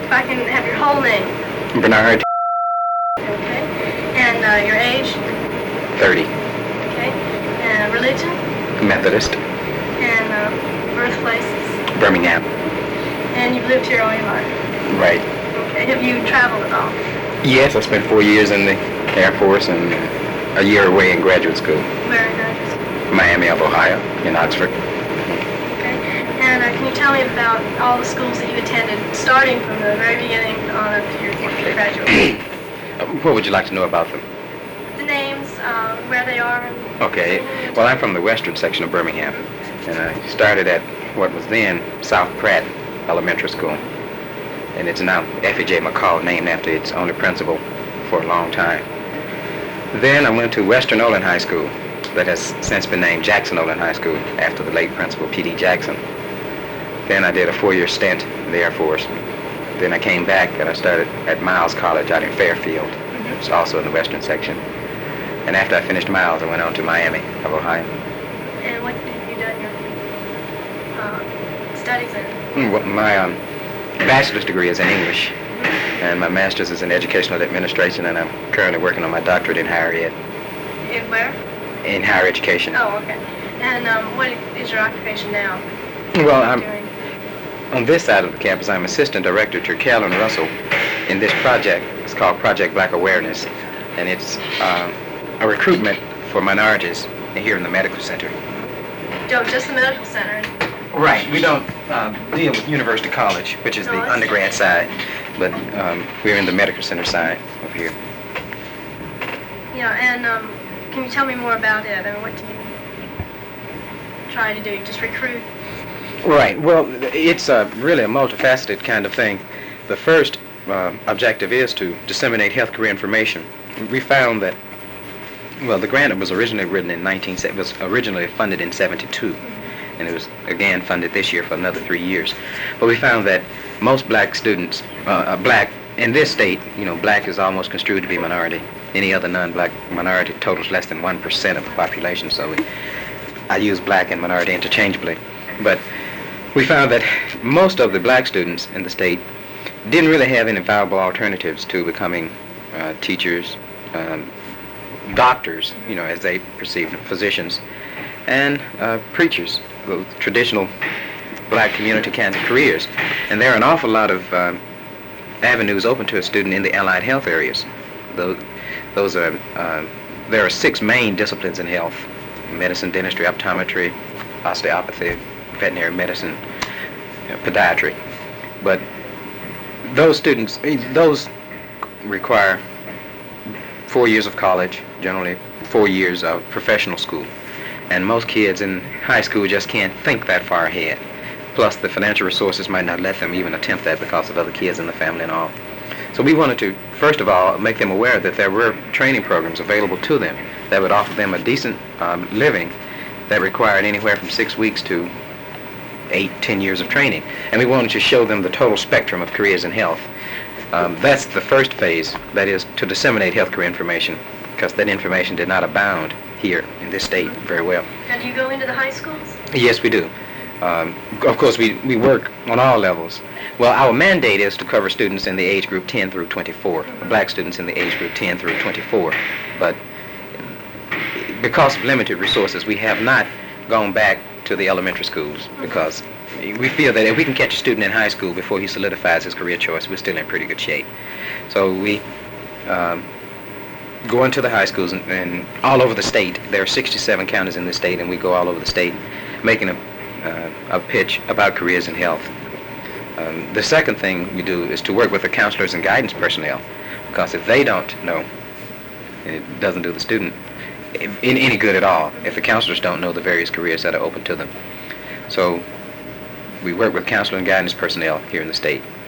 If I can have your whole name. Bernard. Okay. And your age? 30. Okay. And religion? Methodist. And birthplaces? Birmingham. And you've lived here all your life? Right. Okay. Have you traveled at all? Yes, I spent 4 years in the Air Force and a year away in graduate school. Where in graduate school? Miami of Ohio, in Oxford. Okay. And can you tell me about all the schools that you attended, starting from the very beginning on up to your graduation? What would you like to know about them? The names, where they are. Okay. Well, I'm from the western section of Birmingham, and I started at what was then South Pratt Elementary School. And it's now F.E.J. McCall, named after its owner principal for a long time. Then I went to Western Olin High School, that has since been named Jackson Olin High School, after the late principal P.D. Jackson. Then I did a 4-year stint in the Air Force. Then I came back and I started at Miles College out in Fairfield. It's also in the western section. And after I finished Miles, I went on to Miami of Ohio. And what have you done your studies in? Well, my bachelor's degree is in English, and my master's is in educational administration, and I'm currently working on my doctorate in higher ed. In where? In higher education. Oh, okay. And what is your occupation now? Well, on this side of the campus, I'm assistant director to Carolyn Russell in this project. It's called Project Black Awareness, and it's a recruitment for minorities here in the medical center. Just the medical center? Right. We don't deal with University College, which is the undergrad side, but we're in the medical center side over here. Yeah, and can you tell me more about it? I mean, what do you try to do? Just recruit? Right. Well, it's really a multifaceted kind of thing. The first objective is to disseminate health career information. We found that, well, the grant was originally written in was originally funded in 72. And it was again funded this year for another 3 years. But we found that most black students, black in this state, black is almost construed to be minority. Any other non-black minority totals less than 1% of the population. So I use black and minority interchangeably. But we found that most of the black students in the state didn't really have any viable alternatives to becoming teachers, doctors, as they perceived them, physicians, and preachers, those traditional black community kinds of careers. And there are an awful lot of avenues open to a student in the allied health areas. Those are, there are 6 main disciplines in health: medicine, dentistry, optometry, osteopathy, veterinary medicine, podiatry. But those students, those require 4 years of college, generally 4 years of professional school. And most kids in high school just can't think that far ahead. Plus, the financial resources might not let them even attempt that because of other kids in the family and all. So we wanted to, first of all, make them aware that there were training programs available to them that would offer them a decent living that required anywhere from 6 weeks to 8-10 years of training. And we wanted to show them the total spectrum of careers in health. That's the first phase, that is to disseminate health career information, because that information did not abound here in this state very well. Now, do you go into the high schools? Yes, we do. Of course, we work on all levels. Well, our mandate is to cover students in the age group 10 through 24, black students in the age group 10 through 24. But because of limited resources, we have not gone back to the elementary schools, because we feel that if we can catch a student in high school before he solidifies his career choice, we're still in pretty good shape. So we go into the high schools and all over the state. There are 67 counties in the state, and we go all over the state making a pitch about careers in health. The second thing we do is to work with the counselors and guidance personnel, because if they don't know, it doesn't do the student any good at all if the counselors don't know the various careers that are open to them. So we work with counselor and guidance personnel here in the state.